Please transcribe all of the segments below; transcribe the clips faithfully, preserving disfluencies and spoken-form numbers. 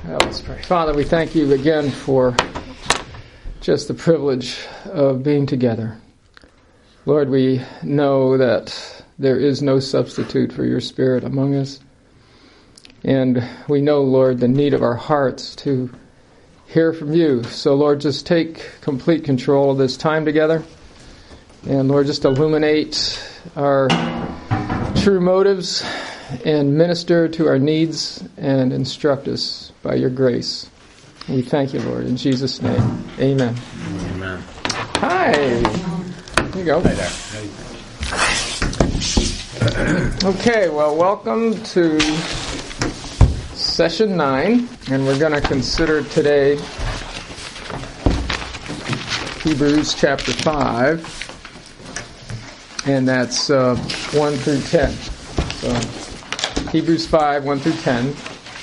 Well, let's pray. Father, we thank you again for just the privilege of being together. Lord, we know that there is no substitute for your Spirit among us. And we know, Lord, the need of our hearts to hear from you. So, Lord, just take complete control of this time together. And, Lord, just illuminate our true motives and minister to our needs and instruct us by your grace. We thank you, Lord, in Jesus' name. Amen. Amen. Hi. There you go. Hi there. Okay, well, welcome to session nine, and we're going to consider today Hebrews chapter five, and that's uh, one through ten. So, Hebrews five, one through ten.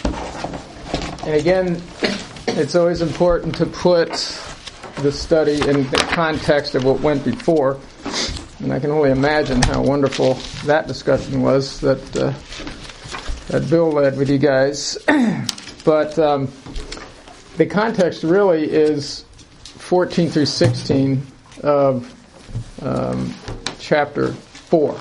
And again, it's always important to put the study in the context of what went before. And I can only imagine how wonderful that discussion was that uh, that Bill led with you guys. But um, the context really is fourteen through sixteen of um, chapter four.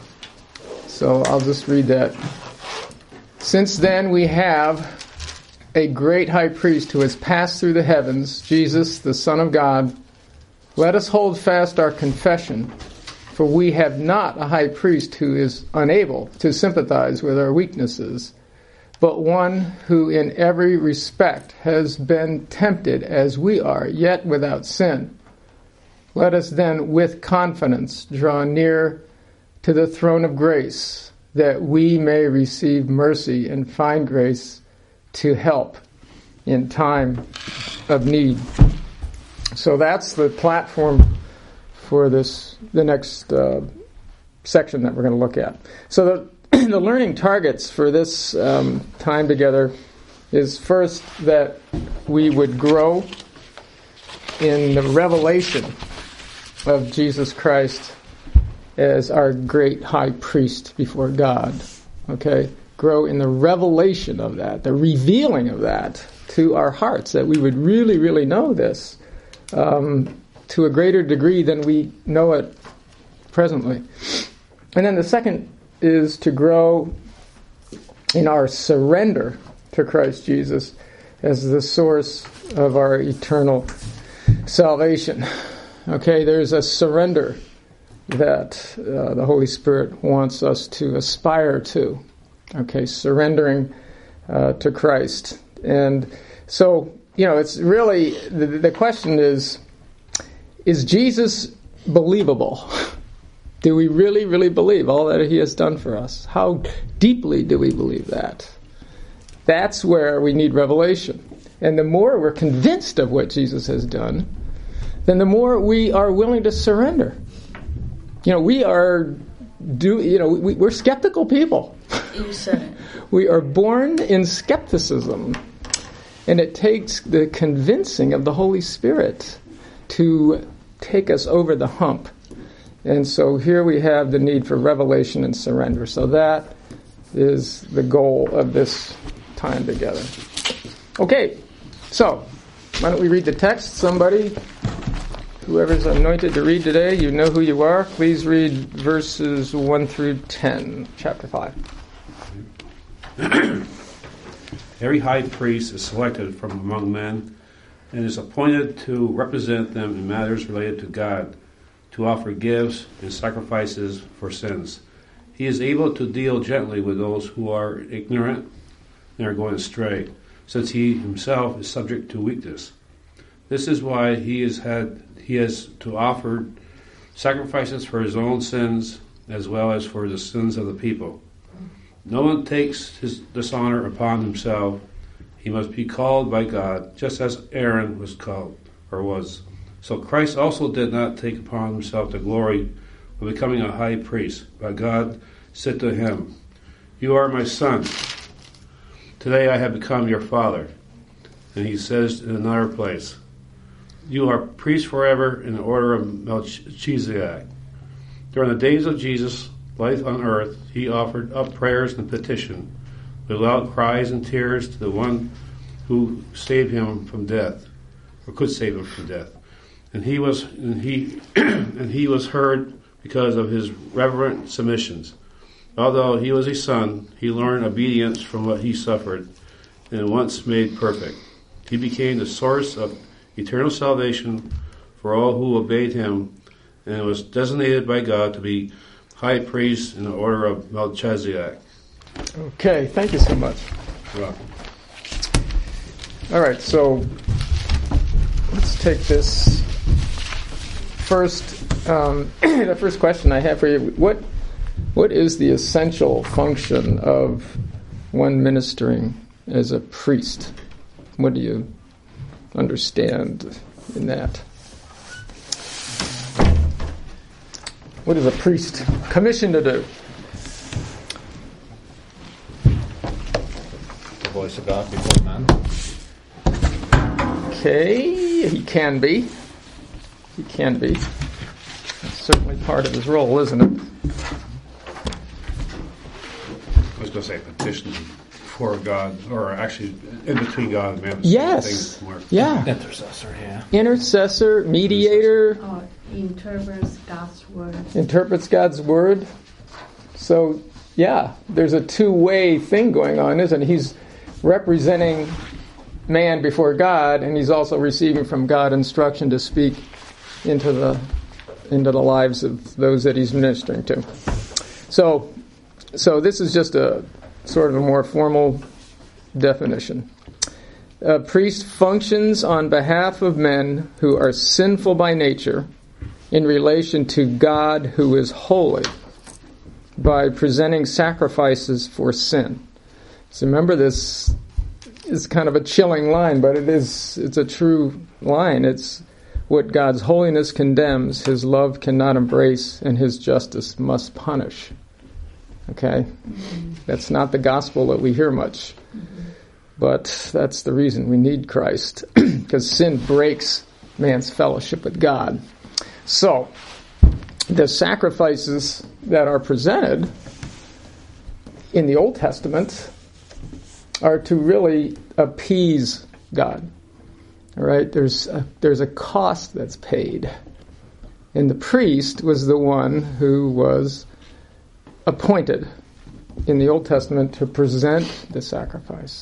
So I'll just read that. Since then we have a great high priest who has passed through the heavens, Jesus, the Son of God. Let us hold fast our confession, for we have not a high priest who is unable to sympathize with our weaknesses, but one who in every respect has been tempted as we are, yet without sin. Let us then with confidence draw near to the throne of grace, that we may receive mercy and find grace to help in time of need. So that's the platform for this, the next uh, section that we're going to look at. So the, the learning targets for this um, time together is first that we would grow in the revelation of Jesus Christ as our great high priest before God. Okay? Grow in the revelation of that, the revealing of that to our hearts, that we would really, really know this um, to a greater degree than we know it presently. And then the second is to grow in our surrender to Christ Jesus as the source of our eternal salvation. Okay, there's a surrender that uh, the Holy Spirit wants us to aspire to. Okay, surrendering uh, to Christ. And so, you know, it's really, the, the question is, is Jesus believable? Do we really, really believe all that he has done for us? How deeply do we believe that? That's where we need revelation. And the more we're convinced of what Jesus has done, then the more we are willing to surrender. You know, we are, do you know, we, we're skeptical people. You said it. We are born in skepticism, and it takes the convincing of the Holy Spirit to take us over the hump. And so here we have the need for revelation and surrender. So that is the goal of this time together. Okay, so why don't we read the text? Somebody, whoever's anointed to read today, you know who you are. Please read verses one through ten, chapter five. Every high priest is selected from among men and is appointed to represent them in matters related to God, to offer gifts and sacrifices for sins. He is able to deal gently with those who are ignorant and are going astray, since he himself is subject to weakness. This is why he has had he has to offer sacrifices for his own sins as well as for the sins of the people. No one takes his dishonor upon himself. He must be called by God, just as Aaron was called, or was. So Christ also did not take upon himself the glory of becoming a high priest, but God said to him, "You are my son. Today I have become your father." And he says in another place, "You are priest forever in the order of Melchizedek." During the days of Jesus' life on earth, he offered up prayers and petition with loud cries and tears to the one who saved him from death, or could save him from death. And he was and he and he was heard because of his reverent submissions. Although he was a son, he learned obedience from what he suffered, and once made perfect, he became the source of eternal salvation for all who obeyed him, and was designated by God to be high priest in the order of Melchizedek. Okay, thank you so much. You're welcome. All right, so let's take this first. Um, the first question I have for you: What what is the essential function of one ministering as a priest? What do you understand in that? What is a priest commissioned to do? The voice of God before man. Okay, he can be. He can be. That's certainly part of his role, isn't it? I was going to say petition for God, or actually in between God and man. Yes. Things more. Yeah. Intercessor, yeah. Intercessor, mediator, Or interprets God's word. interprets God's word. So, yeah, there's a two-way thing going on, isn't it? He's representing man before God, and he's also receiving from God instruction to speak into the into the lives of those that he's ministering to. So, so this is just a sort of a more formal definition. A priest functions on behalf of men who are sinful by nature in relation to God who is holy by presenting sacrifices for sin. So remember, this is kind of a chilling line, but it is it's a true line. It's what God's holiness condemns, his love cannot embrace, and his justice must punish. Okay? Mm-hmm. That's not the gospel that we hear much. Mm-hmm. But that's the reason we need Christ, because sin breaks man's fellowship with God. So, the sacrifices that are presented in the Old Testament are to really appease God. All right? There's a, there's a cost that's paid. And the priest was the one who was appointed in the Old Testament to present the sacrifice.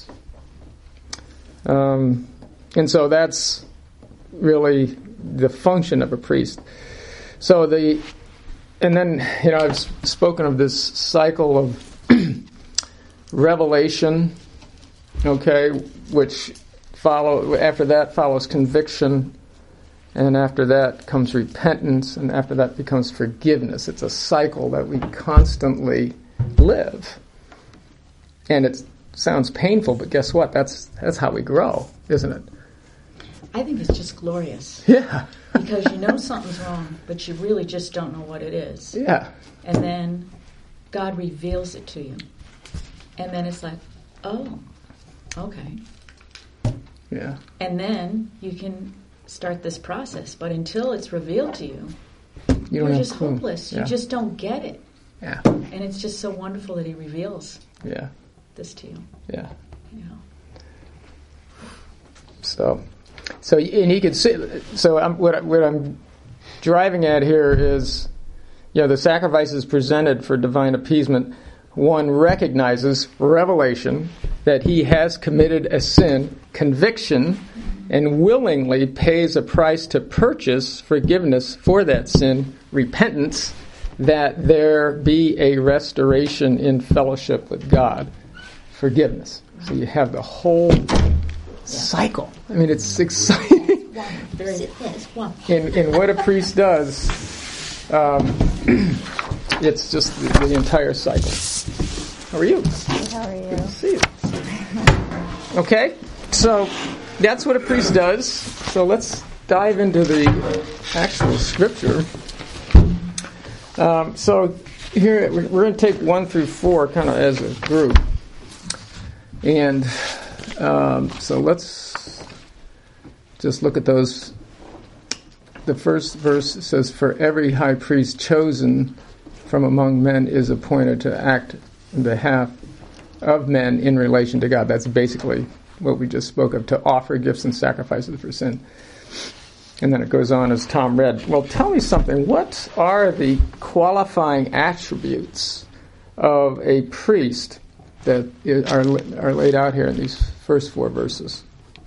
Um, and so that's really the function of a priest. So the, and then, you know, I've spoken of this cycle of revelation, okay, which follow, after that follows conviction, and after that comes repentance, and after that becomes forgiveness. It's a cycle that we constantly live. And it sounds painful, but guess what? That's that's how we grow, isn't it? I think it's just glorious. Yeah. Because you know something's wrong, but you really just don't know what it is. Yeah. And then God reveals it to you. And then it's like, oh, okay. Yeah. And then you can start this process. But until it's revealed to you, You don't you're have just a clue. hopeless. Yeah. You just don't get it. Yeah. And it's just so wonderful that he reveals Yeah. this to you. Yeah. You know. So, so and he could see. So I'm, what, what I'm driving at here is, you know, the sacrifices presented for divine appeasement. One recognizes revelation that he has committed a sin, conviction, and willingly pays a price to purchase forgiveness for that sin, repentance, that there be a restoration in fellowship with God, forgiveness. So you have the whole cycle. I mean, it's exciting. Very In, in what a priest does, um, it's just the, the entire cycle. How are you? How are you? Good to see you. Okay, so that's what a priest does. So let's dive into the actual scripture. Um, so here we're, we're going to take one through four kind of as a group. And um, so let's just look at those. The first verse says, "For every high priest chosen from among men is appointed to act in behalf of men in relation to God." That's basically what we just spoke of, to offer gifts and sacrifices for sin. And then it goes on as Tom read. Well, tell me something. What are the qualifying attributes of a priest that are are laid out here in these first four verses?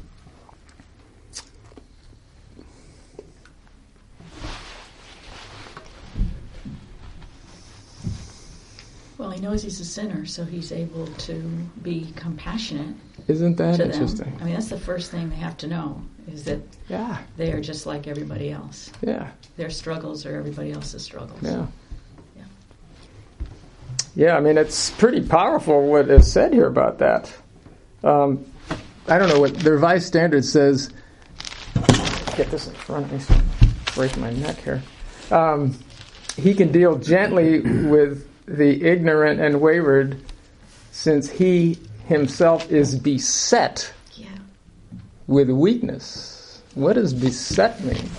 Well, he knows he's a sinner, so he's able to be compassionate. Isn't that to interesting? Them. I mean, that's the first thing they have to know, is that yeah. they are just like everybody else. Yeah. Their struggles are everybody else's struggles. Yeah. Yeah. Yeah, I mean, it's pretty powerful what is said here about that. Um, I don't know what the Revised Standard says. Get this in front of me so I don't break my neck here. Um, he can deal gently with the ignorant and wayward, since he himself is beset yeah. with weakness. What does beset mean?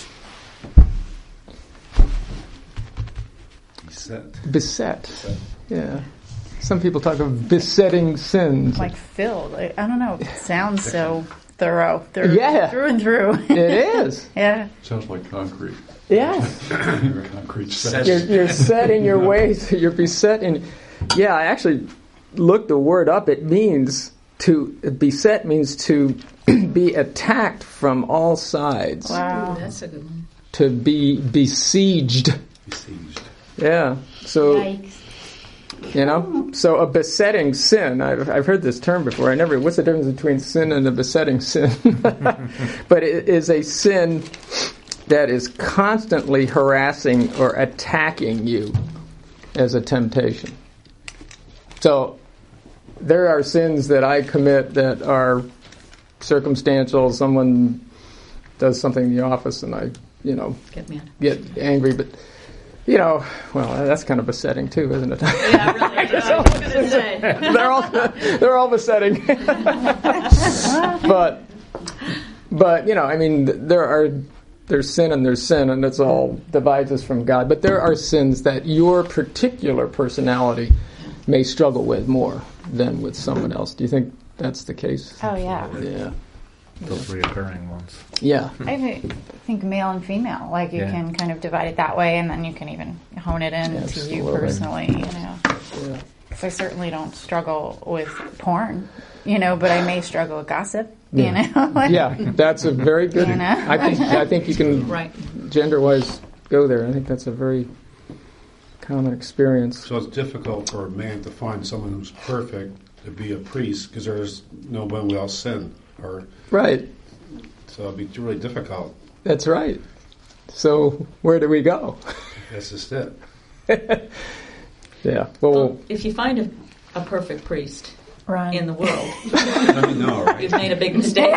Beset. Beset. Beset. Yeah. Some people talk of besetting sins. Like filled. I, I don't know. It sounds so thorough. Through, Yeah. Through and through. It is. Yeah. Sounds like concrete. Yes. Concrete set. You're, you're set in your ways. You're beset in. Yeah, I actually looked the word up. It means to beset means to be attacked from all sides. Wow. Ooh, that's a good one. To be besieged. Besieged. Yeah. So Yikes. you know. So a besetting sin. I've I've heard this term before. I never. What's the difference between sin and a besetting sin? But it is a sin that is constantly harassing or attacking you as a temptation. So there are sins that I commit that are circumstantial. Someone does something in the office and I, you know, Get mad. get angry. But, you know, well, that's kind of besetting too, isn't it? Yeah, really. I was going to say. they're all they're all besetting. but, but, you know, I mean, there are... There's sin and there's sin, and it's all divides us from God. But there are sins that your particular personality may struggle with more than with someone else. Do you think that's the case? Oh, yeah. Yeah. Those reoccurring ones. Yeah. I think male and female. Like, you Yeah. can kind of divide it that way, and then you can even hone it in to you Absolutely. personally, you know. Yeah. Because I certainly don't struggle with porn, you know, but I may struggle with gossip, you Yeah. know. Like, Yeah, that's a very good. You know? I think I think you can Right. gender-wise go there. I think that's a very common experience. So it's difficult for a man to find someone who's perfect to be a priest because there's no one without sin, or Right. so it'd be really difficult. That's right. So where do we go? That's just it. Yeah. Well, Well, if you find a, a perfect priest Run. in the world, Let me know, right? you've made a big mistake.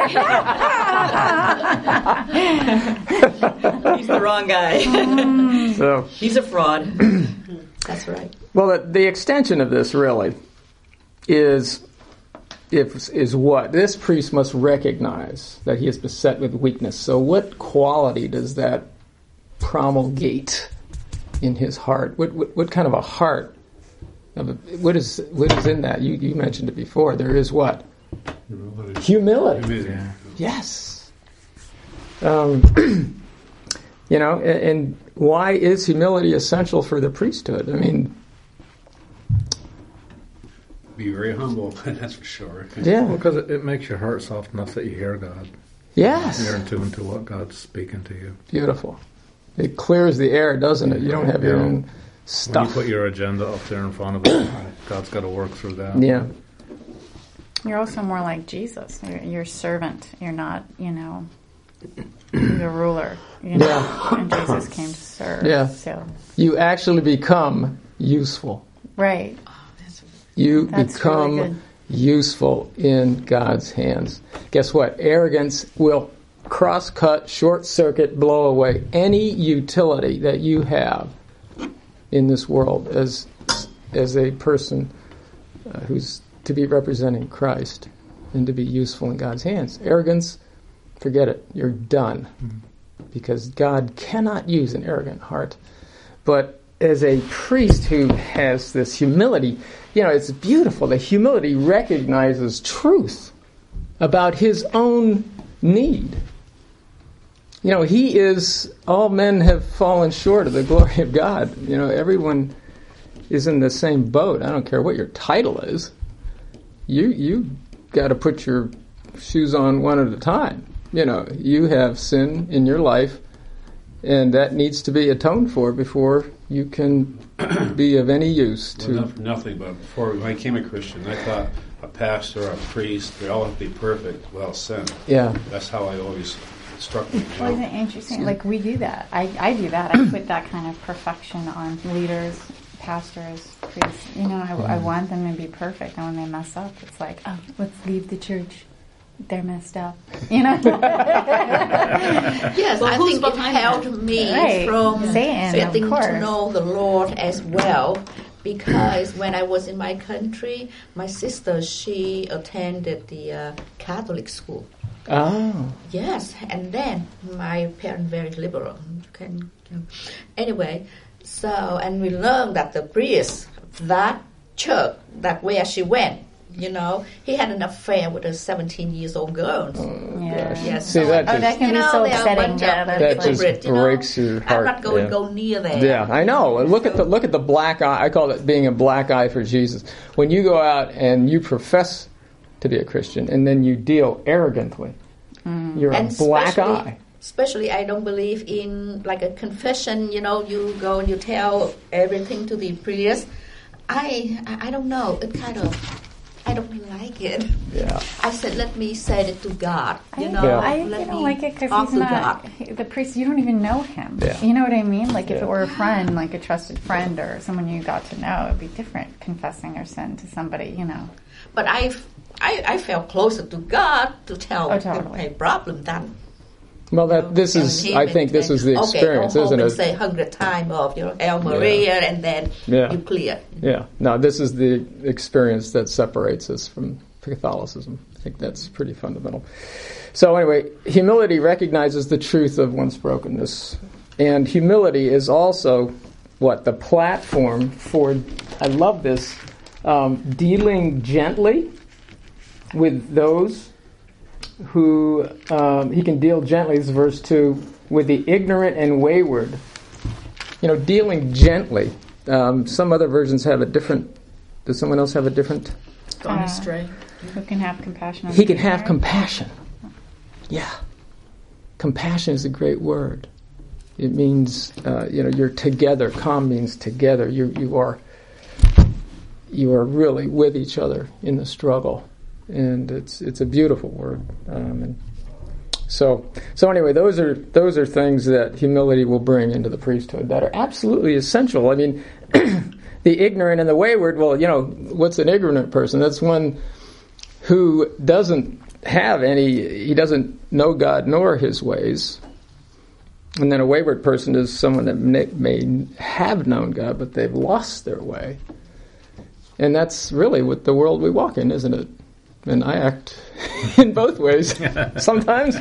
He's the wrong guy. so He's a fraud. That's right. well, the, the extension of this really is if is what this priest must recognize that he is beset with weakness. So, what quality does that promulgate in his heart? What what, what kind of a heart? Of a, what is what is in that? You you mentioned it before. There is what? Humility. Humility. Amazing. Yeah. Yes. Um, you know, and, and why is humility essential for the priesthood? I mean, Be very humble, that's for sure. yeah. Well, because it, it makes your heart soft enough that you hear God. Yes. You're in tune to what God's speaking to you. Beautiful. It clears the air, doesn't it? You don't have your Yeah. own When you stuff. put your agenda up there in front of it, God's got to work through that. Yeah. You're also more like Jesus. You're, you're a servant. You're not, you know, the ruler. You know, Yeah. and Jesus came to serve. Yeah. So, You actually become useful. right. You That's become really good. useful in God's hands. Guess what? Arrogance will cross-cut, short-circuit, blow away any utility that you have in this world as as a person uh, who's to be representing Christ and to be useful in God's hands. Arrogance, forget it. You're done. Because God cannot use an arrogant heart. But as a priest who has this humility, you know, it's beautiful. The humility recognizes truth. about his own need. You know, he is, all men have fallen short of the glory of God. You know, everyone is in the same boat. I don't care what your title is. You you got to put your shoes on one at a time. You know, you have sin in your life, and that needs to be atoned for before you can be of any use to... Well, not for nothing, but before I became a Christian, I thought a pastor, a priest, they all have to be perfect without sin. Yeah. That's how I always struck me. Well, isn't it interesting? Like, we do that. I, I do that. I put that kind of perfection on leaders, pastors, priests. You know, I, I want them to be perfect, and when they mess up, it's like, oh, let's leave the church. They're messed up. You know? Yes, Well, I who's think it behind helped me Right. from Satan, getting of course. to know the Lord as well. Because when I was in my country, my sister, she attended the uh, Catholic school. Oh. Yes, and then my parents very liberal. You can, you know. Anyway, so and we learned that the priest, that church, that where she went, you know, he had an affair with a seventeen years old girl. Yeah. Yes, See, so that Oh, just, that can you be know, so there are a upsetting. bunch Yeah, of that's that just hypocrites, you know. breaks your heart. I'm not going yeah. to go near there. Yeah, I know. Look at the look at the black eye. I call it being a black eye for Jesus. When you go out and you profess to be a Christian, and then you deal arrogantly, you're And a black especially- eye. Especially, I don't believe in like a confession. You know, you go and you tell everything to the priest. I, I, I don't know. It kind of, I don't like it. Yeah. I said, let me say it to God. You know, Yeah. I let you don't me like it because talk he's to not God. he- the priest. You don't even know him. Yeah. You know what I mean? Like if Yeah. it were a friend, like a trusted friend or someone you got to know, it'd be different confessing your sin to somebody. You know. But I, I, I felt closer to God to tell Oh, totally. my problem than. Well, that this tell is. him I and think this say, is the okay, experience, go home isn't and it? say hundred times of you know Hail Maria, and then Yeah. you clear. Yeah. No, this is the experience that separates us from Catholicism. I think that's pretty fundamental. So anyway, humility recognizes the truth of one's brokenness. And humility is also, what, the platform for, I love this, um, dealing gently with those who, um, he can deal gently, this is verse two, with the ignorant and wayward. You know, dealing gently. Um, some other versions have a different, does someone else have a different? Gone Uh, astray. Who can have compassion on He the can have ignorant? compassion. Yeah. Compassion is a great word. It means, uh, you know, you're together. Com means together. You you are you are really with each other in the struggle, and it's it's a beautiful word. Um, and so so anyway, those are those are things that humility will bring into the priesthood that are absolutely essential. I mean, the ignorant and the wayward. Well, you know, what's an ignorant person? That's one who doesn't have any, he doesn't know God nor his ways. And then a wayward person is someone that may, may have known God, but they've lost their way. And that's really what the world we walk in, isn't it? And I act in both ways sometimes.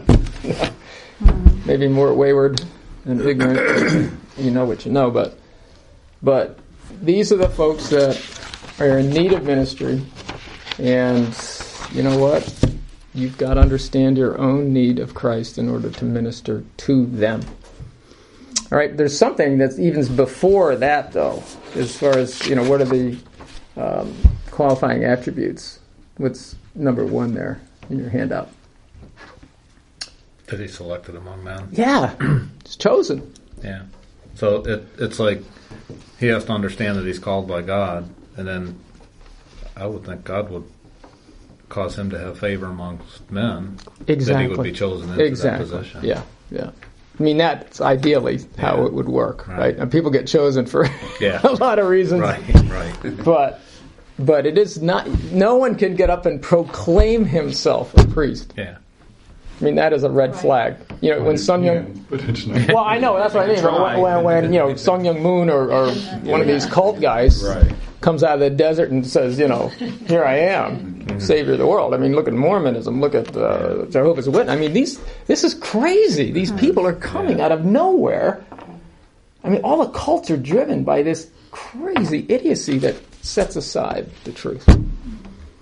Maybe more wayward and ignorant. You know what you know, but but these are the folks that are in need of ministry. And you know what? You've got to understand your own need of Christ in order to minister to them. All right, there's something that's even before that, though, as far as, you know, what are the um, qualifying attributes? What's number one there in your handout? That he selected among men. Yeah, it's chosen. Yeah. So it it's like he has to understand that he's called by God, and then I would think God would cause him to have favor amongst men. Exactly. That he would be chosen into exactly. that position. Yeah, yeah. I mean, that's ideally how Yeah. it would work, right? Right. And people get chosen for Yeah. a lot of reasons. Right, right. But but it is not, no one can get up and proclaim himself a priest. Yeah. I mean, that is a red flag. You know, when Sun Young... Yeah, but it's not. Well, I know, that's what I mean. But when, when, when, you know, Sung Young Moon or, or one of these cult guys Right. comes out of the desert and says, you know, here I am, Savior of the world. I mean, look at Mormonism, look at uh, Jehovah's Witness. I mean, these this is crazy. These people are coming out of nowhere. I mean, all the cults are driven by this crazy idiocy that sets aside the truth.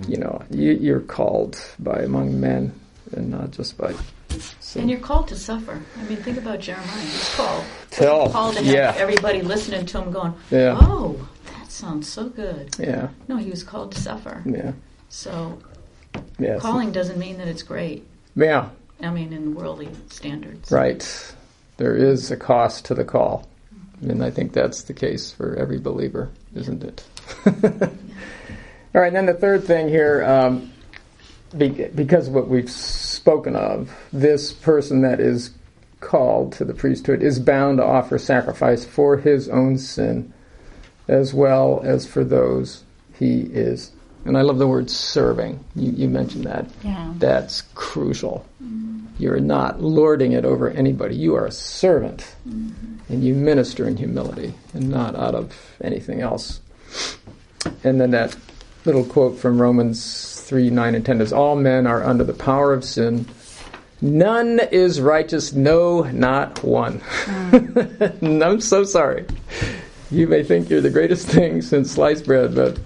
you know, you, you're called by among men and not just by. So. And you're called to suffer. I mean, think about Jeremiah. He's called. Tell. He's called to have Yeah. everybody listening to him going, Yeah. oh, that sounds so good. Yeah. No, he was called to suffer. Yeah. So Yes. calling doesn't mean that it's great. Yeah. I mean, in worldly standards. Right. There is a cost to the call. And I think that's the case for every believer, isn't it? All right, and then the third thing here, um, be, because of what we've spoken of, this person that is called to the priesthood is bound to offer sacrifice for his own sin as well as for those he is. And I love the word serving. You, you mentioned that. Yeah. That's crucial. Mm-hmm. You're not lording it over anybody. You are a servant. Mm-hmm. And you minister in humility and not out of anything else. And then that little quote from Romans three, nine, and ten is, all men are under the power of sin. None is righteous, no, not one. Mm. I'm so sorry. You may think you're the greatest thing since sliced bread, but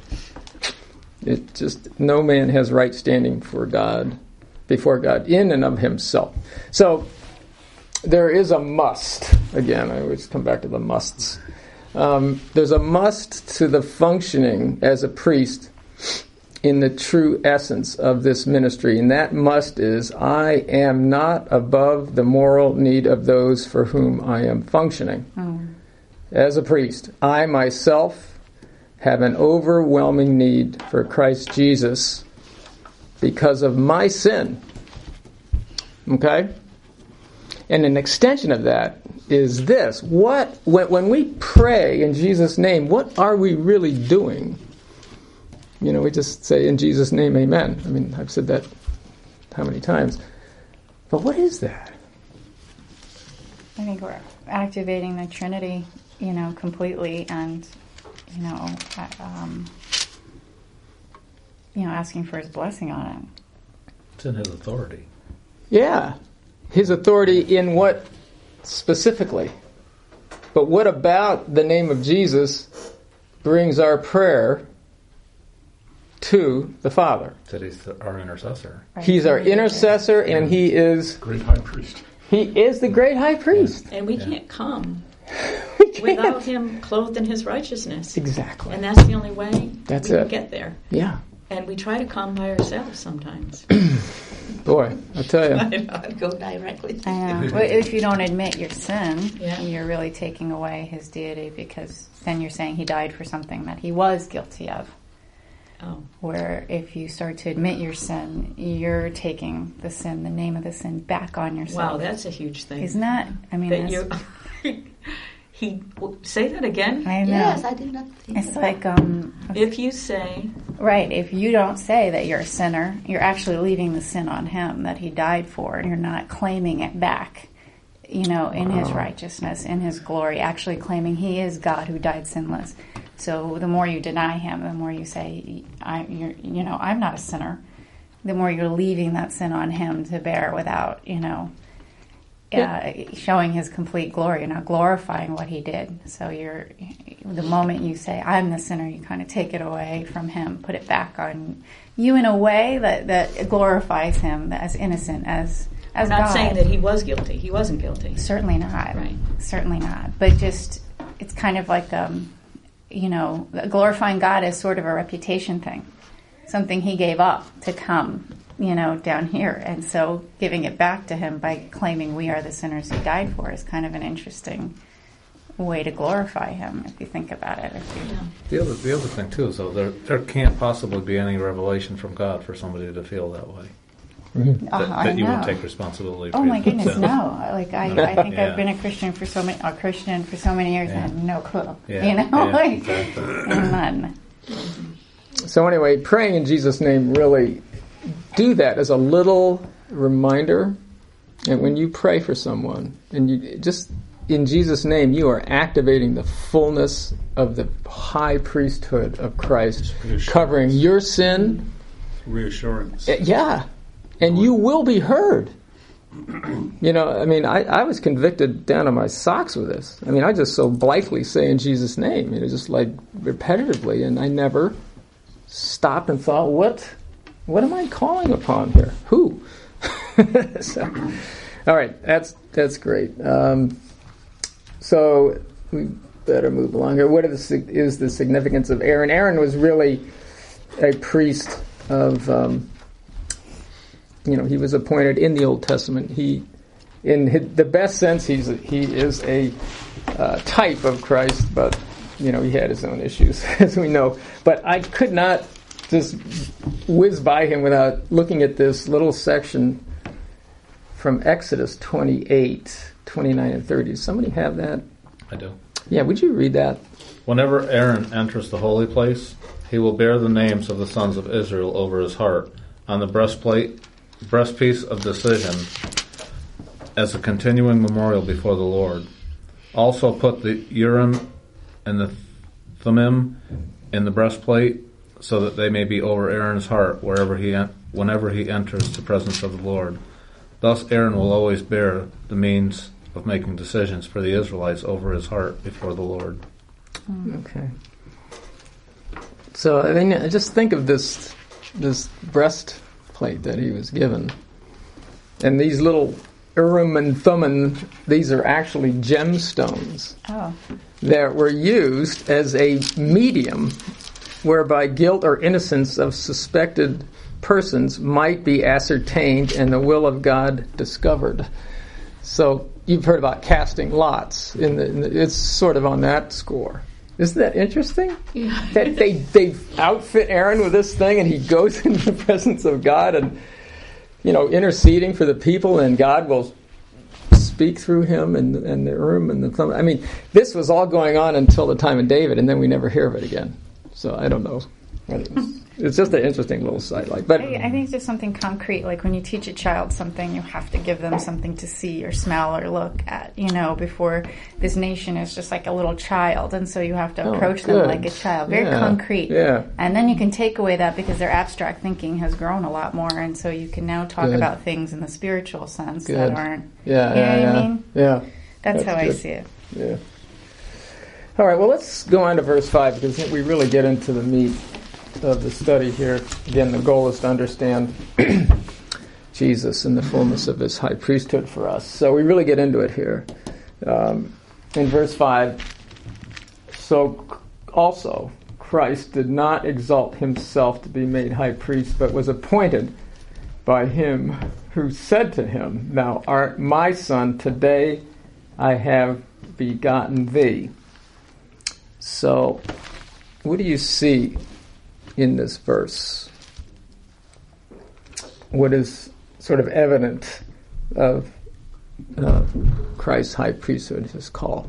it just, no man has right standing for God, before God, in and of himself. So, there is a must. Again, I always come back to the musts. Um, there's a must to the functioning as a priest in the true essence of this ministry, and that must is, I am not above the moral need of those for whom I am functioning. Mm. As a priest, I myself have an overwhelming need for Christ Jesus because of my sin. Okay? And an extension of that is this. What when, when we pray in Jesus' name, what are we really doing? You know, we just say, in Jesus' name, amen. I mean, I've said that how many times? But what is that? I think we're activating the Trinity, you know, completely, and, you know, um, you know, asking for his blessing on it. It's in his authority. Yeah. His authority in what specifically? But what about the name of Jesus brings our prayer to the Father? That he's our intercessor. Right. He's our intercessor, and he is Great high priest. he is the great high priest. And we Yeah. can't come We can't. without him clothed in his righteousness. Exactly. And that's the only way That's we it. can get there. Yeah. And we try to come by ourselves sometimes. Boy, I tell you. I don't go directly. I know. Well, if you don't admit your sin, Yeah. you're really taking away his deity, because then you're saying he died for something that he was guilty of. Oh. Where if you start to admit your sin, you're taking the sin, the name of the sin, back on yourself. Wow, that's a huge thing. Isn't that? I mean, That that's- you, he w- say that again. I know. Yes, I did not think It's of like, um, If you say, right, if you don't say that you're a sinner, you're actually leaving the sin on him that he died for, and you're not claiming it back, you know, in his righteousness, in his glory, actually claiming he is God who died sinless. So the more you deny him, the more you say, I, you're, you know, I'm not a sinner, the more you're leaving that sin on him to bear without, you know, uh, showing his complete glory. You're not glorifying what he did. So you're, the moment you say, I'm the sinner, you kind of take it away from him, put it back on you in a way that, that glorifies him as innocent, as, as I'm not God. saying that he was guilty. He wasn't guilty. Certainly not. Right. Certainly not. But just, it's kind of like, um, you know, glorifying God is sort of a reputation thing. Something he gave up to come, you know, down here. And so giving it back to him by claiming we are the sinners he died for is kind of an interesting way to glorify him, if you think about it. If you, Yeah. The other, the other thing too is though there there can't possibly be any revelation from God for somebody to feel that way. Mm-hmm. Oh, That, I that you know. won't take responsibility. Oh for my your goodness, sin. no! Like I, I think Yeah. I've been a Christian for so many, a Christian for so many years, Yeah. and I had no clue. Yeah. You know, Yeah, like exactly. none. So anyway, praying in Jesus' name, really do that as a little reminder. And when you pray for someone, and you just in Jesus' name, you are activating the fullness of the high priesthood of Christ, covering your sin. Reassurance. Uh, Yeah, and you will be heard. You know, I mean, I, I was convicted down to my socks with this. I mean, I just so blithely say in Jesus' name, you know, just like repetitively, and I never stopped and thought, what what am I calling upon here? Who? so, all right, that's that's great. Um, so we better move along here. What is the, is the significance of Aaron? Aaron was really a priest of, um, you know, he was appointed in the Old Testament. He, in his, the best sense, he's a, he is a uh, type of Christ, but you know, he had his own issues, as we know. But I could not just whiz by him without looking at this little section from Exodus twenty-eight, twenty-nine, and thirty. Does somebody have that? I do. Yeah, would you read that? Whenever Aaron enters the holy place, he will bear the names of the sons of Israel over his heart on the breastplate, breastpiece of decision, as a continuing memorial before the Lord. Also put the Urim and the Thummim in the breastplate, so that they may be over Aaron's heart wherever he en- whenever he enters the presence of the Lord. Thus Aaron will always bear the means of making decisions for the Israelites over his heart before the Lord. Okay. So I mean, I just think of this this breastplate that he was given, and these little Urim and Thummim. These are actually gemstones Oh. that were used as a medium whereby guilt or innocence of suspected persons might be ascertained and the will of God discovered. So you've heard about casting lots. In the, in the, it's sort of on that score. Isn't that interesting? Yeah. That they they outfit Aaron with this thing, and he goes into the presence of God, and you know, interceding for the people, and God will speak through him, and and the Urim and the Thummim. I mean, this was all going on until the time of David, and then we never hear of it again. So I don't know. It's just an interesting little sidelight. But I, I think it's just something concrete. Like when you teach a child something, you have to give them something to see or smell or look at, you know, before this nation is just like a little child. And so you have to Oh, approach good. them like a child. Very Yeah, concrete. yeah. And then you can take away that because their abstract thinking has grown a lot more. And so you can now talk Good. about things in the spiritual sense Good. that aren't, yeah, you know yeah, what yeah. I mean? Yeah. That's, That's how I good. see it. Yeah. All right, well, let's go on to verse five, because we really get into the meat of the study here. Again, the goal is to understand Jesus and the fullness of his high priesthood for us. So we really get into it here. Um, in verse five, so also Christ did not exalt himself to be made high priest, but was appointed by him who said to him, "Thou art my son, today I have begotten thee." So, what do you see in this verse? What is sort of evident of uh, Christ's high priesthood, his call?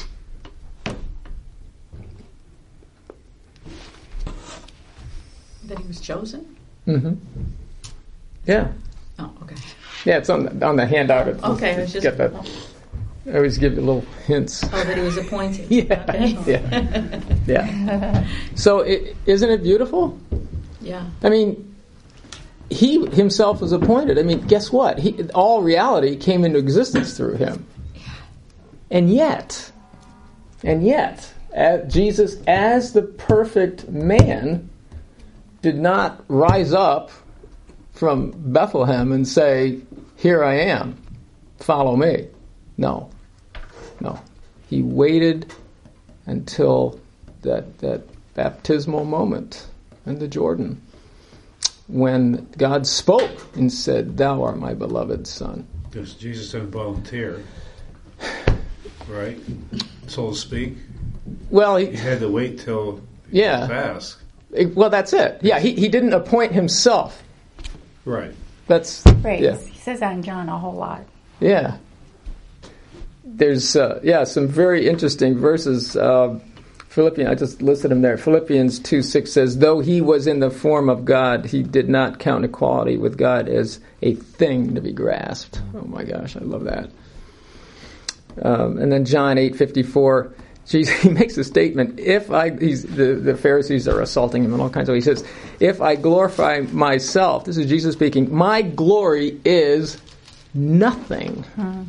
That he was chosen? Mm-hmm. Yeah. Oh, okay. Yeah, it's on the, on the handout. It's, Okay, I was just... get that. Oh, I always give you little hints. oh, that he was appointed. Yeah, Okay. yeah, yeah. So, it, isn't it beautiful? Yeah. I mean, he himself was appointed. I mean, guess what? He, all reality came into existence through him. And yet, and yet, as Jesus, as the perfect man, did not rise up from Bethlehem and say, "Here I am, follow me." No, no. He waited until that that baptismal moment in the Jordan, when God spoke and said, "Thou art my beloved Son." Because Jesus didn't volunteer, right? So to speak. Well, He he, had to wait till he Yeah. was asked. well, that's it. Yeah, he, he didn't appoint himself. Right. That's Right. yeah, He says that in John a whole lot. yeah. There's uh, yeah some very interesting verses. Uh, Philippians, I just listed them there. Philippians two six says, "Though he was in the form of God, he did not count equality with God as a thing to be grasped." Oh my gosh, I love that. Um, and then John eight fifty four, Jesus, he makes a statement. If I, he's, the the Pharisees are assaulting him in all kinds of ways. He says, "If I glorify myself," this is Jesus speaking, "my glory is nothing." Hmm.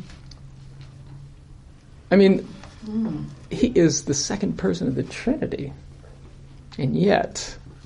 I mean, he is the second person of the Trinity, and yet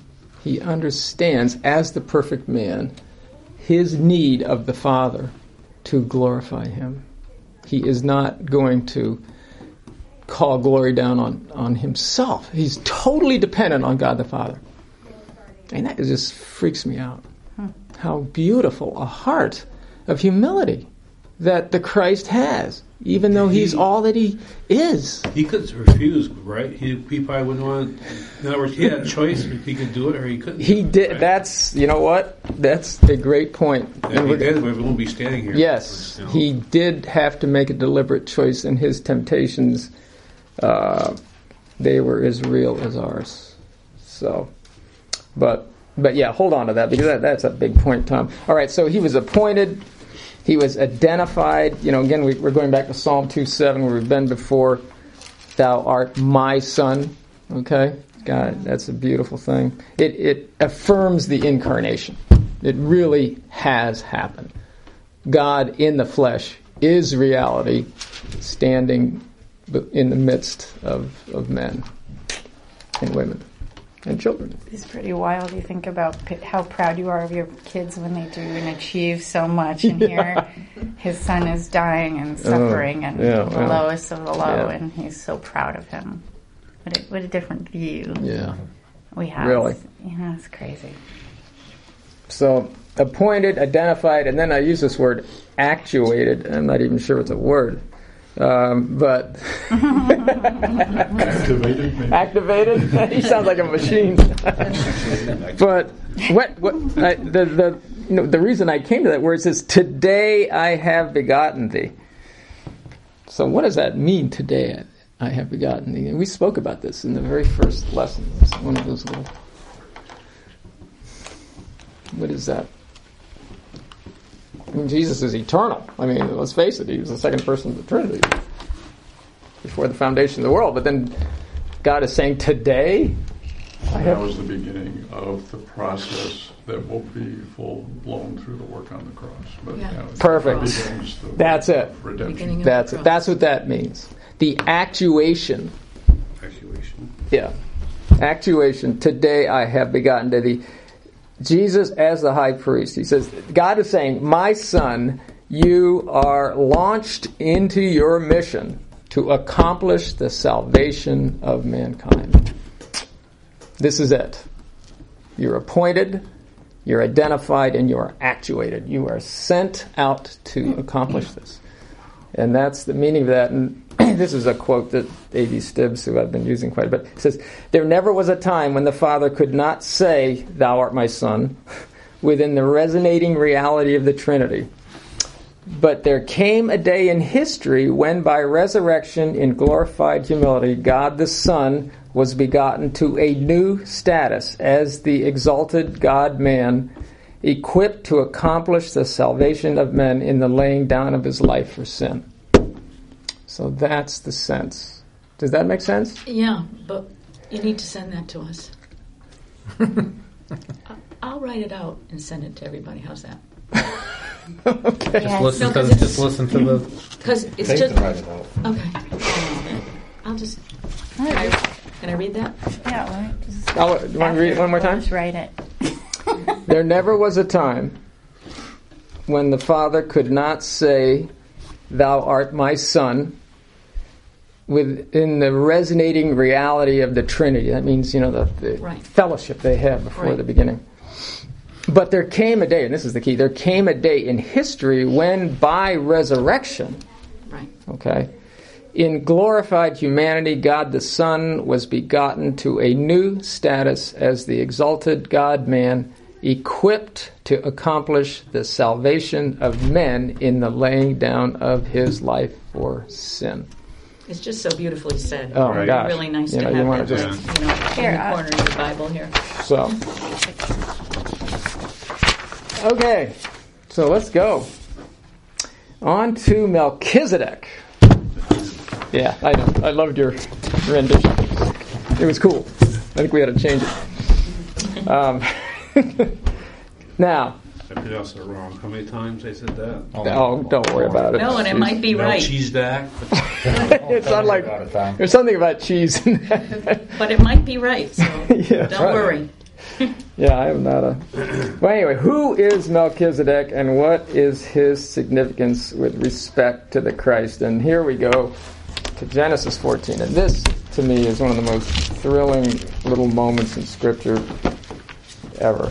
He understands, as the perfect man, his need of the Father to glorify him. He is not going to call glory down on, on himself. He's totally dependent on God the Father. And that just freaks me out. Hmm. How beautiful a heart of humility that the Christ has, even though he's he, all that he is. He could refuse, right? He, he probably wouldn't want. In other words, he had a choice. He could do it, or he couldn't. He do it, did. Right? That's you know what? That's a great point. If he did, we won't be standing here. Yes, you know. He did have to make a deliberate choice, and his temptations, uh, they were as real as ours. So, but but yeah, hold on to that because that, that's a big point, Tom. All right, so he was appointed. He was identified. You know, again, we, we're going back to Psalm two seven where we've been before. Thou art my son. Okay? God, that's a beautiful thing. It, it affirms the incarnation. It really has happened. God in the flesh is reality standing in the midst of, of men and women and children. It's pretty wild. You think about p- how proud you are of your kids when they do and achieve so much, and here his son is dying and suffering, oh, and yeah, the yeah. lowest of the low, yeah. and he's so proud of him. What a, what a different view yeah. we have. Really. You know, it's crazy. So, appointed, identified, and then I use this word actuated. I'm not even sure it's a word. Um, but activated, maybe. Activated. He sounds like a machine. But what? What? I, the the you know, the reason I came to that word says, "Today I have begotten thee." So what does that mean? Today I have begotten thee. And we spoke about this in the very first lesson. It's one of those little. What is that? I mean, Jesus is eternal. I mean, let's face it, he was the second person of the Trinity before the foundation of the world. But then God is saying, today, I have... That was the beginning of the process that will be full-blown through the work on the cross. But, Yeah. you know, Perfect. the That's it. redemption. That's it. That's what that means. The actuation. Actuation. Yeah. Actuation. Today I have begotten to thee. Jesus as the high priest. He says, God is saying, my son, you are launched into your mission to accomplish the salvation of mankind. This is it. You're appointed, you're identified, and you are actuated. You are sent out to accomplish this. And that's the meaning of that. And this is a quote that A B Stibbs, who I've been using quite a bit, says, there never was a time when the Father could not say, thou art my son, within the resonating reality of the Trinity. But there came a day in history when by resurrection in glorified humility, God the Son was begotten to a new status as the exalted God-man, equipped to accomplish the salvation of men in the laying down of his life for sin. So that's the sense. Does that make sense? Yeah, but you need to send that to us. I'll write it out and send it to everybody. How's that? Okay. Yes. Listen, No, to, 'cause it's- just listen to the Because it's tape just and write it out. okay. I'll just. Can I, can I read that? Yeah, well, just I'll, you want to read it one more time? Just write it. There never was a time when the Father could not say, thou art my son, within the resonating reality of the Trinity. That means, you know, the, the Right. fellowship they have before Right. the beginning. But there came a day, and this is the key, there came a day in history when by resurrection, Right. okay, in glorified humanity, God the Son was begotten to a new status as the exalted God-man, equipped to accomplish the salvation of men in the laying down of his life for sin. It's just so beautifully said. Oh, my Right. gosh. Really nice You to know, you have wanna that, just- you know, Here, in the uh, corner of the Bible here. So, okay, so let's go on to Melchizedek. Yeah, I know. I loved your rendition. It was cool. I think we had to change it. Um, now, I pronounced it wrong. How many times I said that? oh, don't worry about it. No, and it might be right, Melchizedek. It's not like there's something about cheese in that. but it might be right. So Yeah. don't worry. Yeah, I am not a... Well, anyway, who is Melchizedek and what is his significance with respect to the Christ? And here we go to Genesis fourteen. And this, to me, is one of the most thrilling little moments in Scripture ever.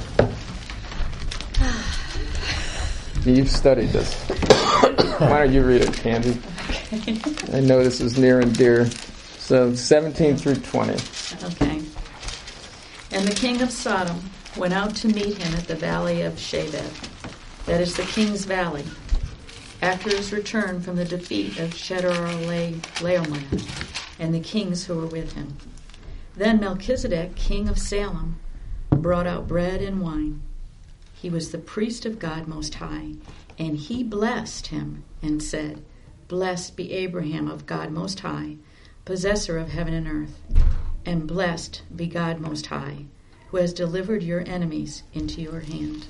You've studied this. Why don't you read it, Candy? I know this is near and dear. So, seventeen through twenty. Okay. And the king of Sodom went out to meet him at the valley of Shaveh, that is the king's valley, after his return from the defeat of Chedorlaomer and the kings who were with him. Then Melchizedek, king of Salem, brought out bread and wine. He was the priest of God Most High, and he blessed him and said, Blessed be Abraham of God Most High, possessor of heaven and earth, and blessed be God Most High, who has delivered your enemies into your hand.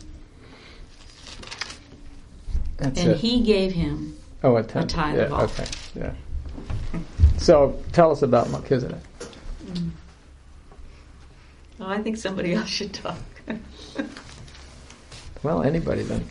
That's and it. he gave him Oh, a tenth. a tithe yeah, of all. Okay, yeah. So, tell us about Melchizedek. Mm. Oh, I think somebody else should talk. Well, anybody then.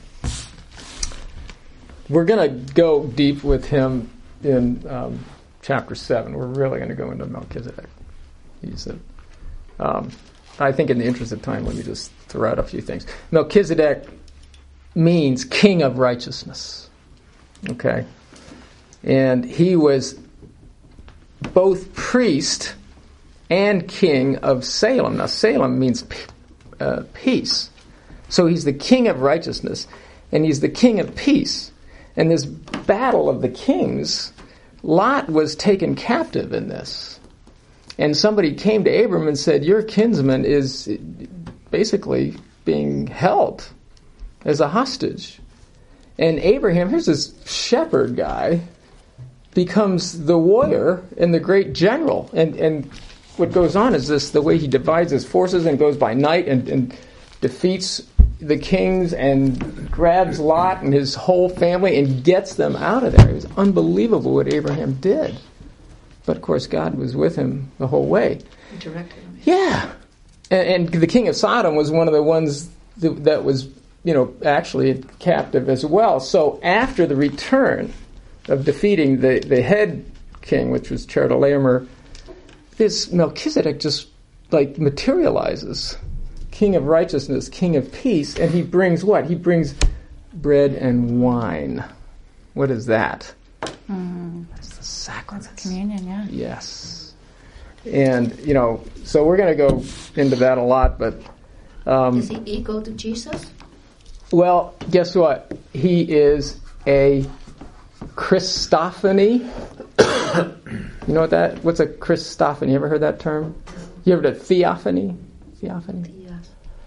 We're going to go deep with him in um, chapter seven. We're really going to go into Melchizedek. He's a, um, I think in the interest of time, let me just throw out a few things. Melchizedek means king of righteousness. Okay? And he was both priest and king of Salem. Now, Salem means uh, peace. So he's the king of righteousness, and he's the king of peace. And this battle of the kings, Lot was taken captive in this. And somebody came to Abram and said, your kinsman is basically being held as a hostage. And Abraham, here's this shepherd guy, becomes the warrior and the great general. And and what goes on is this, the way he divides his forces and goes by night and, and defeats the kings and grabs Lot and his whole family and gets them out of there. It was unbelievable what Abraham did. But of course God was with him the whole way. He directed him. Yeah. And, and the king of Sodom was one of the ones that, that was, you know, actually captive as well. So after the return of defeating the, the head king, which was Chedorlaomer, this Melchizedek just like materializes. King of righteousness, king of peace, and he brings what? He brings bread and wine. What is that? Mm. That's the sacraments. That's communion, yeah. Yes. And, you know, so we're going to go into that a lot, but... Um, Is he equal to Jesus? Well, guess what? He is a Christophany. You know what that? What's a Christophany? You ever heard that term? You ever heard of theophany? Theophany? Yes.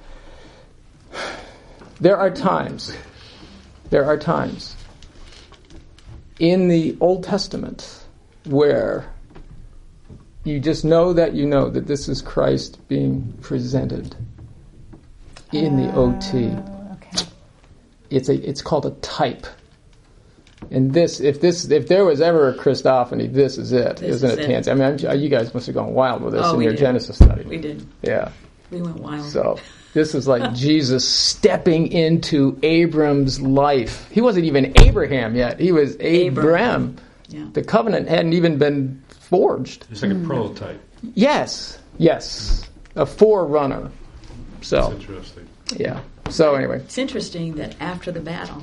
There are times, there are times in the Old Testament where you just know that you know that this is Christ being presented in the O T. Uh, okay. It's a it's called a type. And this, if this, if there was ever a Christophany, this is it, This isn't is it, it. Tansy? I mean, I'm, you guys must have gone wild with this Oh, in we your did. Genesis study. We did. Yeah. We went wild. So this is like Jesus stepping into Abram's life. He wasn't even Abraham yet. He was Abram. Abraham. Yeah. The covenant hadn't even been forged. It's like a prototype. Yes, yes, a forerunner. That's So interesting. yeah. So anyway, It's interesting that after the battle,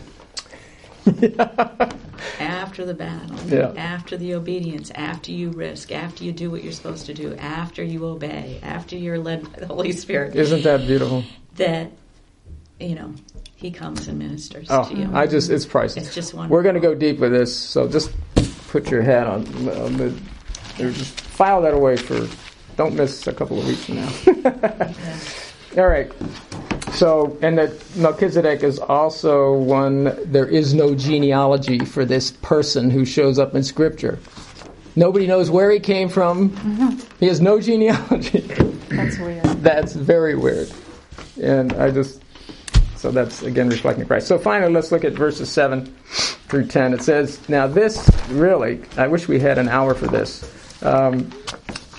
after the battle, Yeah. after the obedience, after you risk, after you do what you're supposed to do, after you obey, after you're led by the Holy Spirit, isn't that beautiful? that, you know, he comes and ministers Oh, to you. I just it's priceless. It's just wonderful. We're going to go deep with this, so just put your hat on, on the. Or just file that away for. Don't miss a couple of weeks from now. All right. So, and that Melchizedek is also one, there is no genealogy for this person who shows up in Scripture. Nobody knows where he came from. Mm-hmm. He has no genealogy. That's weird. That's very weird. And I just, so that's, again, reflecting Christ. So finally, let's look at verses seven through ten. It says, now this, really, I wish we had an hour for this. Um,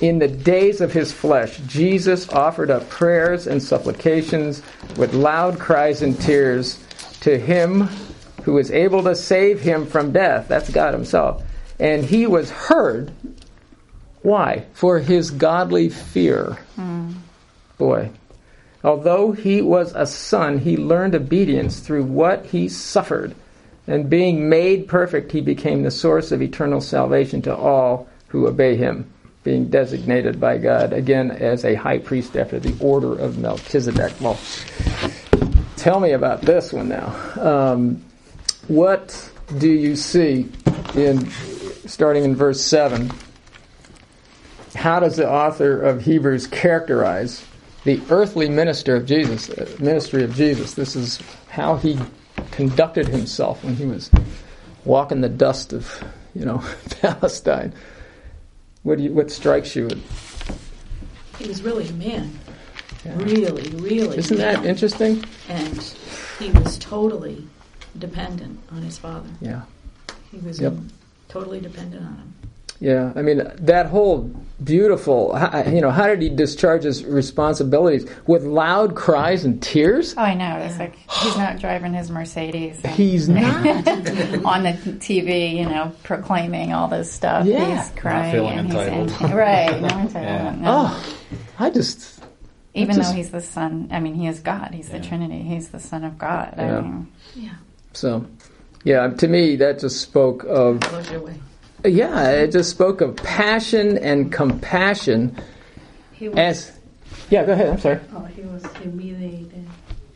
in the days of his flesh, Jesus offered up prayers and supplications with loud cries and tears to him who is able to save him from death. That's God himself. And he was heard. Why? For his godly fear. Mm. Boy. Although he was a son, he learned obedience through what he suffered. And being made perfect, he became the source of eternal salvation to all who obey him, being designated by God, again, as a high priest after the order of Melchizedek. Well, tell me about this one now. Um, what do you see in, starting in verse seven, how does the author of Hebrews characterize the earthly minister of Jesus, uh, ministry of Jesus? This is how he conducted himself when he was walking the dust of, you know, Palestine. What do you, what strikes you? He was really a man. Yeah. Really, really. Isn't man. that interesting? And he was totally dependent on his father. Yeah. He was Yep. um, totally dependent on him. Yeah, I mean, that whole beautiful, you know, how did he discharge his responsibilities? With loud cries and tears? Oh, I know. It's like he's not driving his Mercedes. and- He's not. on the T V, you know, proclaiming all this stuff. Yeah. He's crying. feeling and entitled. He's in, right. No entitlement. Yeah. No. Oh, I just... Even just- though he's the son, I mean, he is God. He's the Yeah. Trinity. He's the Son of God. I Yeah. mean, Yeah. So, yeah, to me, that just spoke of... Goes your way. Yeah, it just spoke of passion and compassion He was, as... Yeah, go ahead, I'm sorry. oh, he was humiliated.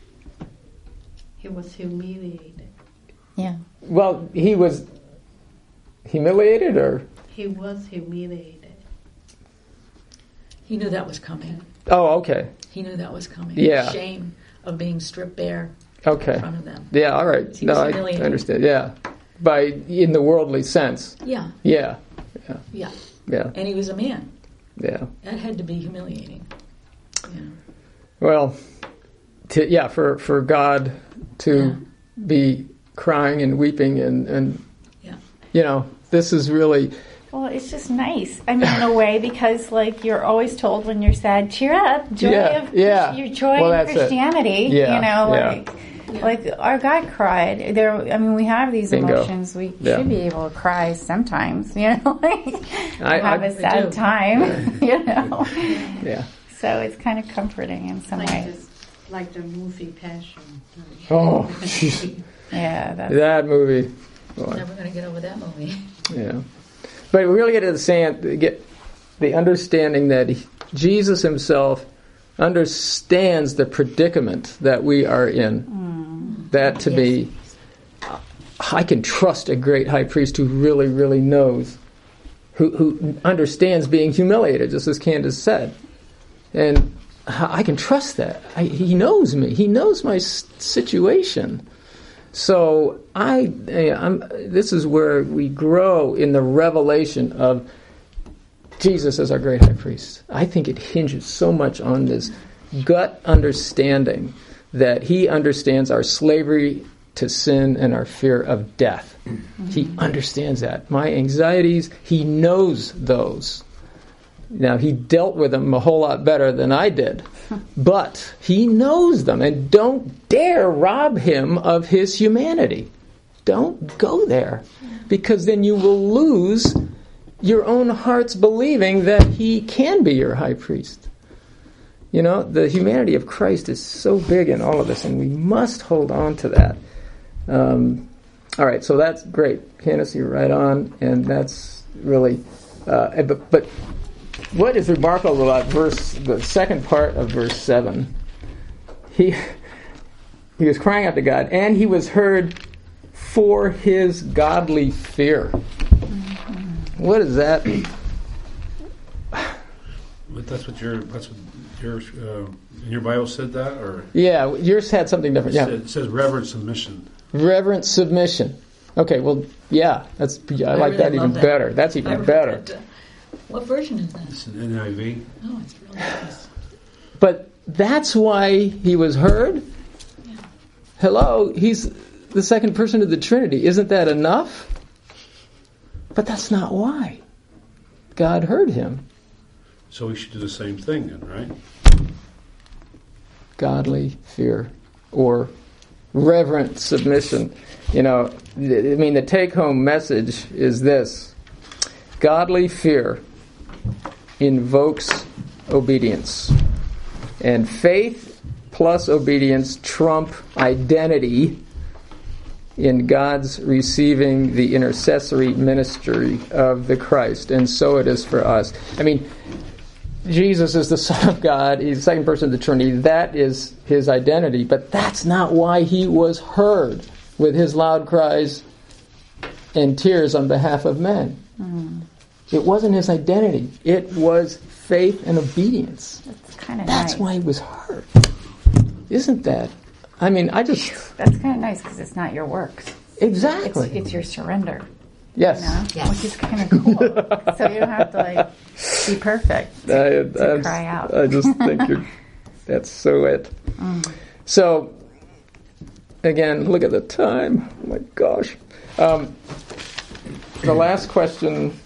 He was humiliated. yeah. Well, he was humiliated, or... He was humiliated. He knew that was coming. Oh, okay. He knew that was coming. Yeah. Shame of being stripped bare Okay. in front of them. Yeah, all right. He No, was I humiliated. understand. Yeah. By, in the worldly sense. Yeah. Yeah. Yeah. Yeah. And he was a man. Yeah. That had to be humiliating. Yeah. Well, to, yeah, for, for God to Yeah. be crying and weeping and, and Yeah. you know, this is really... Well, it's just nice. I mean, in a way, because like you're always told when you're sad, cheer up, joy Yeah, of yeah. your joy Well, in that's it. Christianity. Yeah, you know, yeah. like like our God cried. There, I mean, we have these Bingo. emotions. We Yeah. should be able to cry sometimes. You know, like I- have I- a sad do. time. You know, Yeah. so it's kind of comforting in some Like ways. this, like the movie Passion. Oh, jeez. Yeah, that's, That movie. Boy. Never going to get over that movie. Yeah. But we really get to the sand, get the understanding that he, Jesus himself understands the predicament that we are in. Mm. That to Yes. be, I can trust a great high priest who really, really knows, who, who understands being humiliated, just as Candace said. And I can trust that. I, he knows me. He knows my s- situation. So I, I'm, this is where we grow in the revelation of Jesus as our great high priest. I think it hinges so much on this gut understanding that he understands our slavery to sin and our fear of death. Mm-hmm. He understands that. My anxieties, he knows those. Now, he dealt with them a whole lot better than I did. But he knows them, and don't dare rob him of his humanity. Don't go there, because then you will lose your own heart's believing that he can be your high priest. You know, the humanity of Christ is so big in all of this, and we must hold on to that. Um, all right, so that's great. Candace, you're right on, and that's really... Uh, but, but what is remarkable about verse, the second part of verse seven? He he was crying out to God, and he was heard for his godly fear. Mm-hmm. What does that mean? But that's what your that's what your uh, your Bible said that, or Yeah, yours had something different. it, Yeah, says, it says reverent submission. reverent submission. Okay, well, yeah, that's I, I like really that even love that. better. That's I even read better. that, uh, What version is that? It's an N I V. Oh, it's really nice. But that's why he was heard. Yeah. Hello, he's the second person of the Trinity. Isn't that enough? But that's not why. God heard him. So we should do the same thing then, right? Godly fear or reverent submission. You know, I mean, the take-home message is this. Godly fear invokes obedience. And faith plus obedience trump identity in God's receiving the intercessory ministry of the Christ. And so it is for us. I mean, Jesus is the Son of God. He's the second person of the Trinity. That is his identity. But that's not why he was heard with his loud cries and tears on behalf of men. Mm. It wasn't his identity. It was faith and obedience. That's kind of That's nice. why he was heard. Isn't that? I mean, I just... That's kind of nice because it's not your works. Exactly. It's, it's your surrender. Yes. You know? Yes. Which is kind of cool. So you don't have to like be perfect to, I, to I, cry out. I just think you're, that's so it. Mm. So, again, look at the time. Oh my gosh. Um, the last question,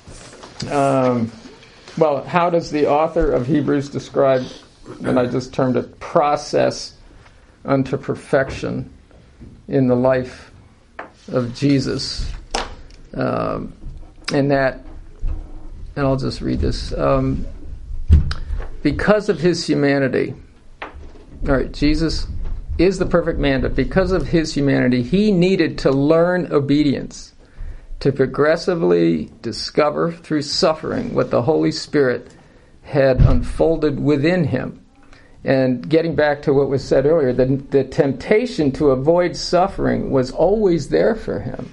um, well, how does the author of Hebrews describe, and I just termed it, process unto perfection in the life of Jesus? Um, and that, and I'll just read this. Um, because of his humanity, all right, Jesus is the perfect man, but because of his humanity, he needed to learn obedience, to progressively discover through suffering what the Holy Spirit had unfolded within him. And getting back to what was said earlier, the, the temptation to avoid suffering was always there for him.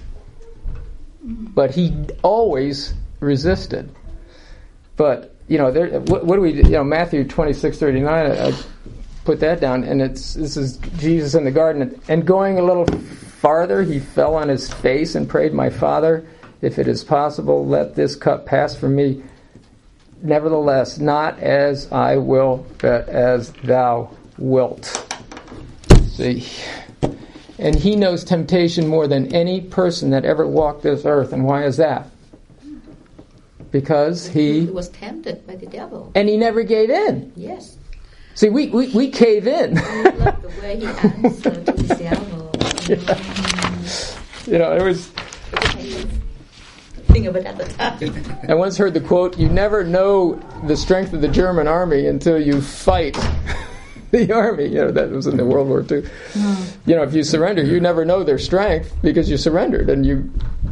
But he always resisted. But, you know, there, what, what do we, you know, Matthew twenty-six thirty-nine, I, I put that down, and it's this is Jesus in the garden. And going a little farther, he fell on his face and prayed, "My Father, if it is possible, let this cup pass from me. Nevertheless, not as I will, but as thou wilt." See? And he knows temptation more than any person that ever walked this earth. And why is that? Because he... He was tempted by the devil. And he never gave in. Yes. See, we, we, we cave in. I love the way he answered to the devil. Yeah. You know, it was... Think of it at the time. I once heard the quote, "You never know the strength of the German army until you fight the army." You know, that was in the World War Two. Mm. You know, if you surrender, you never know their strength because you surrendered. And you.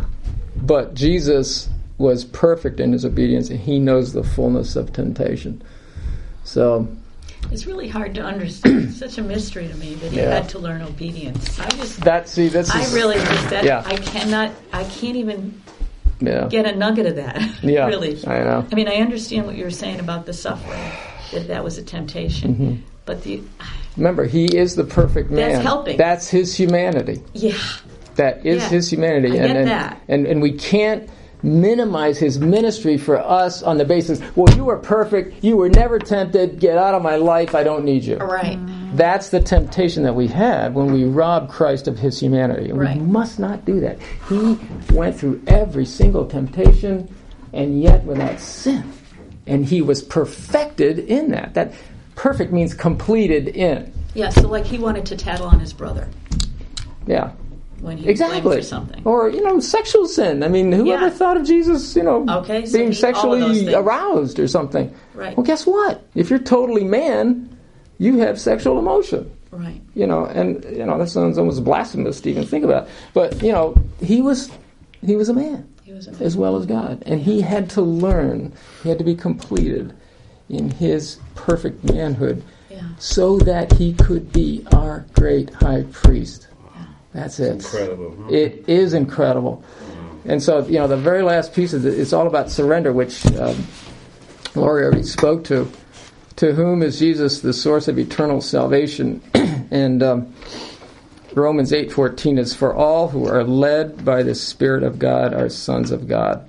But Jesus was perfect in his obedience, and he knows the fullness of temptation. So... It's really hard to understand. It's such a mystery to me that he Yeah. had to learn obedience. I just... That, see, this I is... really just... That, Yeah. I cannot... I can't even... Yeah. get a nugget of that. Yeah, really. I know. I mean, I understand what you were saying about the suffering, that that was a temptation. Mm-hmm. But the... Remember, he is the perfect man. That's helping. That's his humanity. Yeah. That is Yeah. his humanity. I and, get and, that. And, and we can't minimize his ministry for us on the basis, well, you were perfect, you were never tempted, get out of my life, I don't need you. Right. That's the temptation that we have when we rob Christ of his humanity. And Right. we must not do that. He went through every single temptation and yet without sin. And he was perfected in that. That perfect means completed in. Yeah, so like he wanted to tattle on his brother Yeah. when he Exactly. blamed for something. Or, you know, sexual sin. I mean, whoever Yeah. thought of Jesus, you know, Okay, so being he- all of those sexually things. aroused or something. Right. Well, guess what? If you're totally man, you have sexual emotion. Right. You know, and, you know, that sounds almost blasphemous to even think about. But, you know, he was he was a man. He was a man. As well as God. And he had to learn, he had to be completed in his perfect manhood Yeah. so that he could be our great high priest. That's it. Incredible. Huh? It is incredible. And so, you know, the very last piece is it's all about surrender, which um, Laurie already spoke to. To whom is Jesus the source of eternal salvation? And um, Romans eight fourteen is, for all who are led by the Spirit of God are sons of God.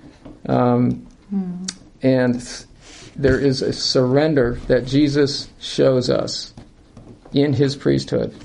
Um, hmm. And there is a surrender that Jesus shows us in his priesthood.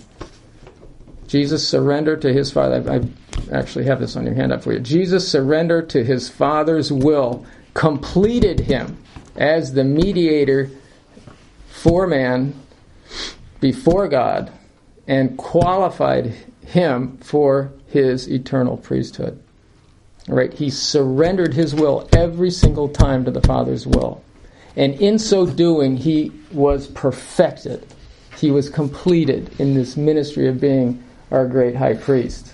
Jesus surrendered to his Father. I, I actually have this on your handout for you. Jesus surrendered to his Father's will, completed him as the mediator for man before God and qualified him for his eternal priesthood. All right, he surrendered his will every single time to the Father's will. And in so doing, he was perfected. He was completed in this ministry of being our great high priest.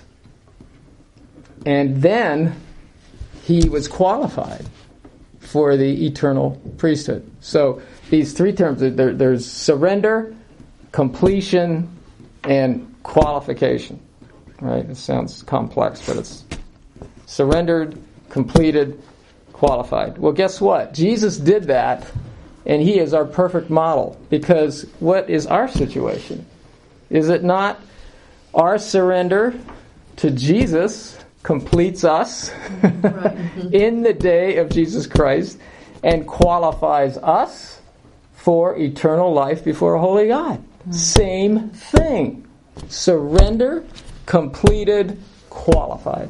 And then he was qualified for the eternal priesthood. So these three terms, there, there's surrender, completion, and qualification. Right? It sounds complex, but it's surrendered, completed, qualified. Well, guess what? Jesus did that, and he is our perfect model. Because what is our situation? Is it not our surrender to Jesus completes us right. in the day of Jesus Christ and qualifies us for eternal life before a holy God? Mm-hmm. Same thing. Surrender, completed, qualified.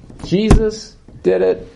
Jesus did it.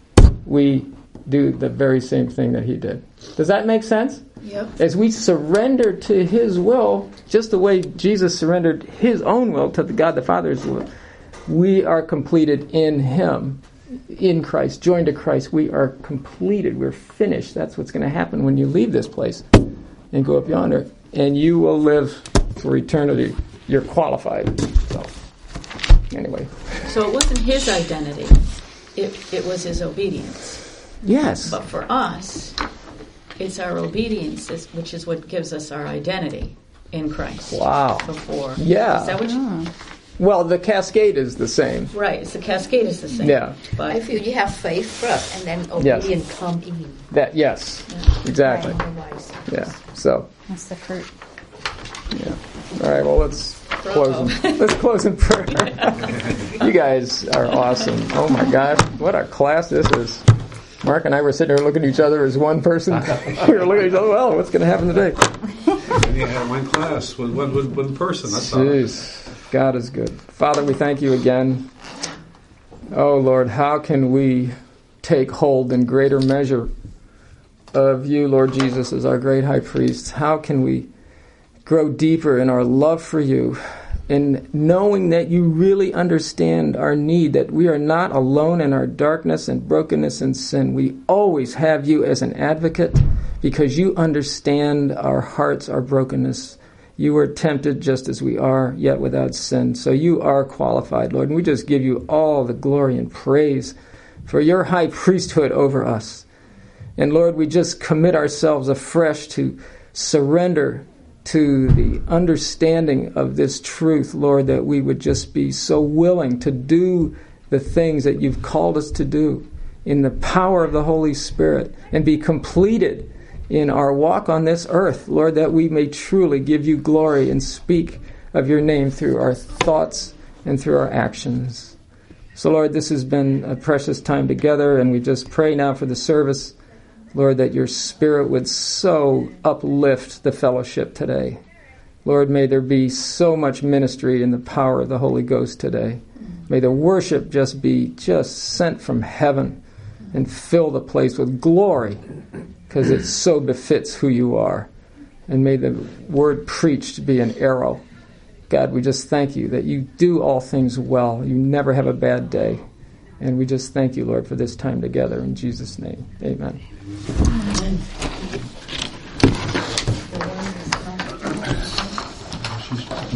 We do the very same thing that he did. Does that make sense? Yep. As we surrender to his will, just the way Jesus surrendered his own will to the God the Father's will, we are completed in him, in Christ, joined to Christ. We are completed. We're finished. That's what's going to happen when you leave this place and go up yonder. And you will live for eternity. You're qualified. So, anyway. So it wasn't his identity. It, it was his obedience. Yes. But for us, it's our obedience, is, which is what gives us our identity in Christ. Wow. Before. Yeah. Is that what you... Well, the cascade is the same. Right, it's the cascade is the same. Yeah. But I feel you have faith first, and then obedience yes. come in. That yes, yeah. exactly. Right. Yeah. So. That's the fruit. Yeah. All right. Well, let's close. In, let's close in prayer. You guys are awesome. Oh my gosh, what a class this is. Mark and I were sitting there looking at each other as one person. We were looking at each other. Well, what's going to happen today? And you had one class with one, one, one person. That's Jeez. God is good. Father, we thank you again. Oh, Lord, how can we take hold in greater measure of you, Lord Jesus, as our great high priest? How can we grow deeper in our love for you, in knowing that you really understand our need, that we are not alone in our darkness and brokenness and sin. We always have you as an advocate because you understand our hearts, our brokenness. You were tempted just as we are, yet without sin. So you are qualified, Lord. And we just give you all the glory and praise for your high priesthood over us. And Lord, we just commit ourselves afresh to surrender to the understanding of this truth, Lord, that we would just be so willing to do the things that you've called us to do in the power of the Holy Spirit and be completed in our walk on this earth, Lord, that we may truly give you glory and speak of your name through our thoughts and through our actions. So, Lord, this has been a precious time together, and we just pray now for the service, Lord, that your Spirit would so uplift the fellowship today. Lord, may there be so much ministry in the power of the Holy Ghost today. May the worship just be just sent from heaven and fill the place with glory, because it so befits who you are. And may the word preached be an arrow. God, we just thank you that you do all things well. You never have a bad day. And we just thank you, Lord, for this time together. In Jesus' name, amen.